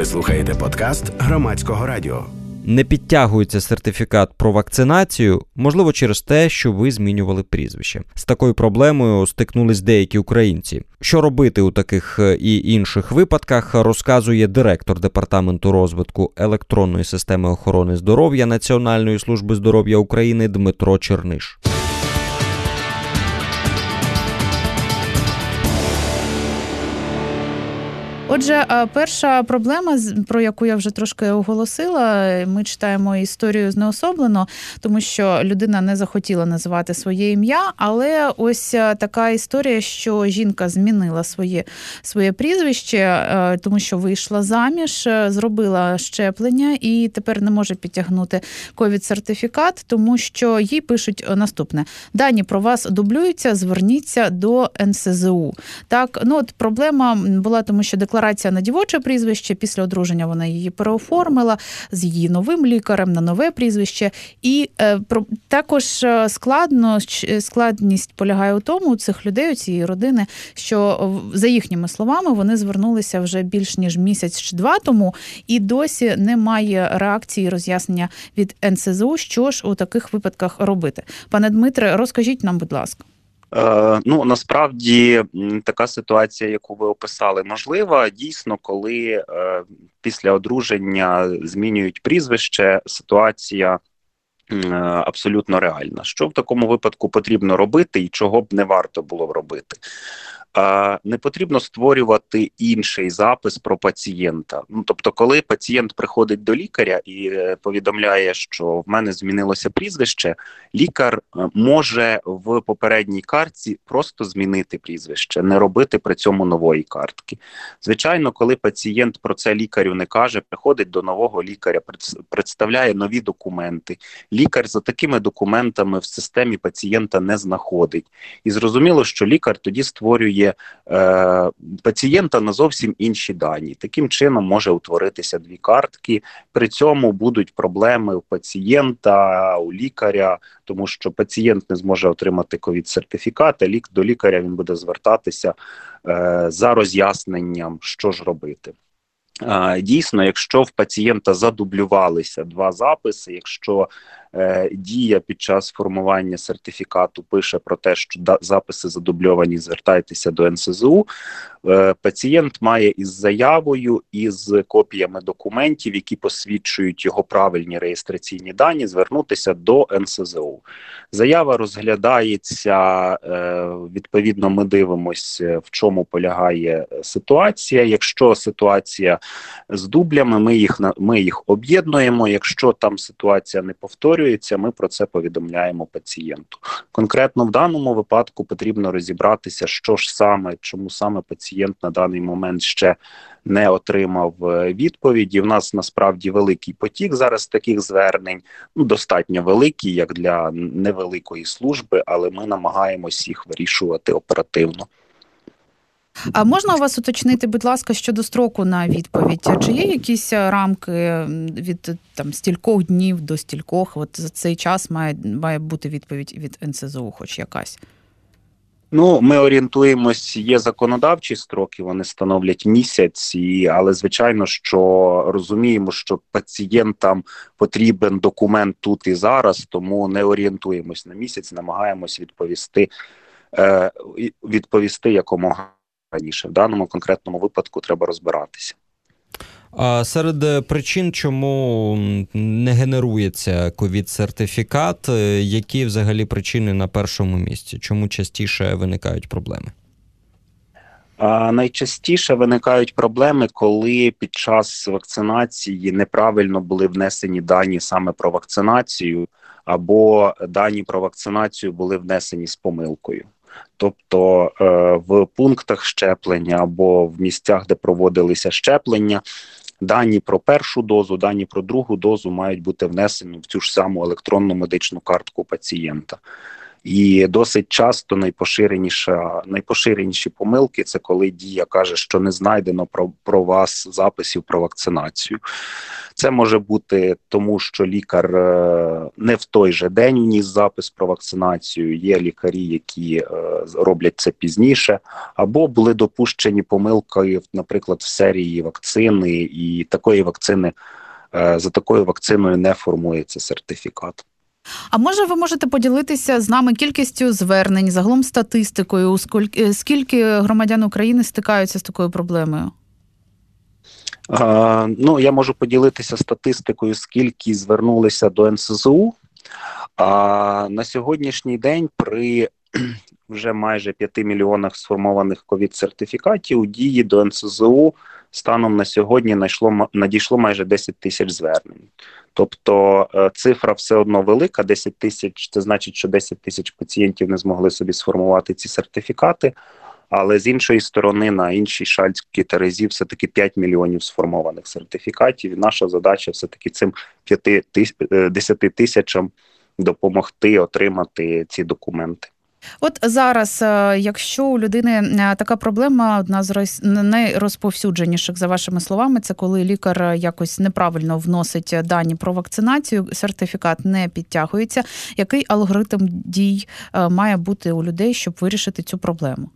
Ви слухаєте подкаст Громадського радіо. Не підтягується сертифікат про вакцинацію, можливо, через те, що ви змінювали прізвище. З такою проблемою стикнулись деякі українці. Що робити у таких і інших випадках, розказує директор Департаменту розвитку електронної системи охорони здоров'я Національної служби здоров'я України Дмитро Черниш. Отже, перша проблема, про яку я вже трошки оголосила, ми читаємо історію знеособлено, тому що людина не захотіла називати своє ім'я, але ось така історія, що жінка змінила своє прізвище, тому що вийшла заміж, зробила щеплення і тепер не може підтягнути ковід-сертифікат, тому що їй пишуть наступне. Дані про вас дублюються, зверніться до НСЗУ. Так, от проблема була, тому що декларація на дівоче прізвище, після одруження вона її переоформила з її новим лікарем на нове прізвище. І також складність полягає у тому, у цих людей, у цієї родини, що, за їхніми словами, вони звернулися вже більш ніж місяць чи два тому, і досі немає реакції, роз'яснення від НСЗУ, що ж у таких випадках робити. Пане Дмитре, розкажіть нам, будь ласка. Насправді така ситуація, яку ви описали, можлива. Дійсно, коли після одруження змінюють прізвище, ситуація абсолютно реальна. Що в такому випадку потрібно робити і чого б не варто було б робити? Не потрібно створювати інший запис про пацієнта. Тобто, коли пацієнт приходить до лікаря і повідомляє, що в мене змінилося прізвище, лікар може в попередній картці просто змінити прізвище, не робити при цьому нової картки. Звичайно, коли пацієнт про це лікарю не каже, приходить до нового лікаря, представляє нові документи. Лікар за такими документами в системі пацієнта не знаходить. І зрозуміло, що лікар тоді створює пацієнта на зовсім інші дані. Таким чином може утворитися дві картки. При цьому будуть проблеми у пацієнта, у лікаря, тому що пацієнт не зможе отримати ковід-сертифікат, а до лікаря він буде звертатися за роз'ясненням, що ж робити. Дійсно, якщо в пацієнта задублювалися два записи, якщо дія під час формування сертифікату пише про те, що записи задубльовані, звертайтеся до НСЗУ, пацієнт має із заявою, із копіями документів, які посвідчують його правильні реєстраційні дані, звернутися до НСЗУ. Заява розглядається, відповідно ми дивимося, в чому полягає ситуація. Якщо ситуація з дублями, ми їх об'єднуємо. Якщо там ситуація не повторюється, ми про це повідомляємо пацієнту. Конкретно в даному випадку потрібно розібратися, що ж саме, чому саме пацієнт на даний момент ще не отримав відповіді. В нас насправді великий потік зараз таких звернень, достатньо великий, як для невеликої служби, але ми намагаємось їх вирішувати оперативно. А можна у вас уточнити, будь ласка, щодо строку на відповідь? Чи є якісь рамки від стількох днів до стількох? От за цей час має бути відповідь від НСЗУ хоч якась? Ми орієнтуємось, є законодавчі строки, вони становлять місяць, але звичайно, що розуміємо, що пацієнтам потрібен документ тут і зараз, тому не орієнтуємось на місяць, намагаємось відповісти якомога раніше. В даному конкретному випадку треба розбиратися. А серед причин, чому не генерується ковід-сертифікат, які взагалі причини на першому місці? Чому частіше виникають проблеми? Найчастіше виникають проблеми, коли під час вакцинації неправильно були внесені дані саме про вакцинацію, або дані про вакцинацію були внесені з помилкою. Тобто в пунктах щеплення або в місцях, де проводилися щеплення, дані про першу дозу, дані про другу дозу мають бути внесені в цю ж саму електронну медичну картку пацієнта. І досить часто найпоширеніші помилки – це коли дія каже, що не знайдено про вас записів про вакцинацію. Це може бути тому, що лікар не в той же день вніс запис про вакцинацію, є лікарі, які роблять це пізніше, або були допущені помилки, наприклад, в серії вакцини, і за такою вакциною не формується сертифікат. А може ви можете поділитися з нами кількістю звернень, загалом статистикою, скільки громадян України стикаються з такою проблемою? Я можу поділитися статистикою, скільки звернулися до НСЗУ. На сьогоднішній день при вже майже 5 мільйонах сформованих ковід-сертифікатів у дії до НСЗУ станом на сьогодні надійшло майже 10 тисяч звернень. Тобто цифра все одно велика, 10 тисяч – це значить, що 10 тисяч пацієнтів не змогли собі сформувати ці сертифікати, але з іншої сторони на іншій шальській терезі все-таки 5 мільйонів сформованих сертифікатів, і наша задача все-таки цим 10 тисячам допомогти отримати ці документи. От зараз, якщо у людини така проблема, одна з найрозповсюдженіших, за вашими словами, це коли лікар якось неправильно вносить дані про вакцинацію, сертифікат не підтягується. Який алгоритм дій має бути у людей, щоб вирішити цю проблему?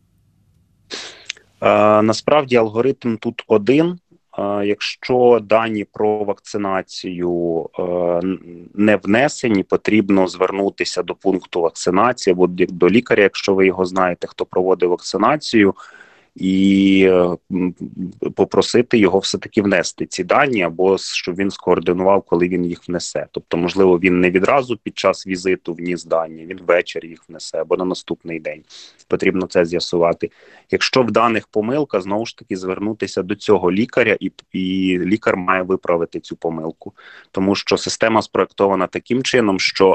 Насправді алгоритм тут один. Якщо дані про вакцинацію не внесені, потрібно звернутися до пункту вакцинації або до лікаря, якщо ви його знаєте, хто проводить вакцинацію, і попросити його все-таки внести ці дані, або щоб він скоординував, коли він їх внесе. Тобто, можливо, він не відразу під час візиту вніс дані, він ввечері їх внесе, або на наступний день. Потрібно це з'ясувати. Якщо в даних помилка, знову ж таки звернутися до цього лікаря, і лікар має виправити цю помилку. Тому що система спроектована таким чином, що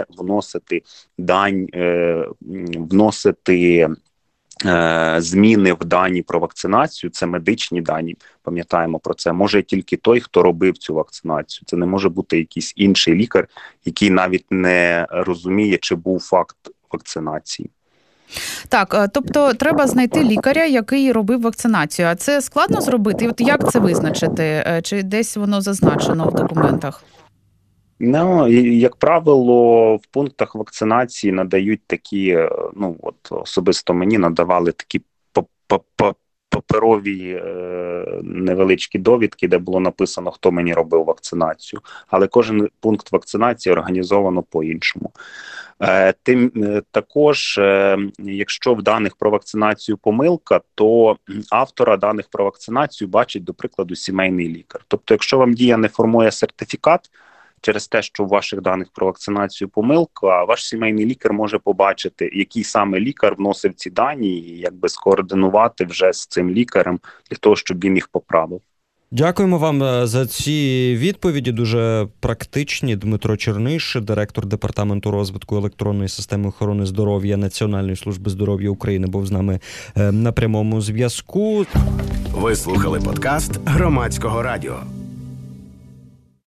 вносити зміни в дані про вакцинацію, це медичні дані, пам'ятаємо про це, може тільки той, хто робив цю вакцинацію. Це не може бути якийсь інший лікар, який навіть не розуміє, чи був факт вакцинації. Так, тобто треба знайти лікаря, який робив вакцинацію. А це складно зробити? От як це визначити? Чи десь воно зазначено в документах? Як правило, в пунктах вакцинації надають такі, особисто мені надавали такі паперові невеличкі довідки, де було написано, хто мені робив вакцинацію. Але кожен пункт вакцинації організовано по-іншому. Також, якщо в даних про вакцинацію помилка, то автора даних про вакцинацію бачить, до прикладу, сімейний лікар. Тобто, якщо вам дія не формує сертифікат, через те, що в ваших даних про вакцинацію помилка, ваш сімейний лікар може побачити, який саме лікар вносив ці дані, і якби скоординувати вже з цим лікарем для того, щоб він їх поправив. Дякуємо вам за ці відповіді, дуже практичні. Дмитро Черниш, директор Департаменту розвитку електронної системи охорони здоров'я Національної служби здоров'я України, був з нами на прямому зв'язку. Ви слухали подкаст Громадського радіо.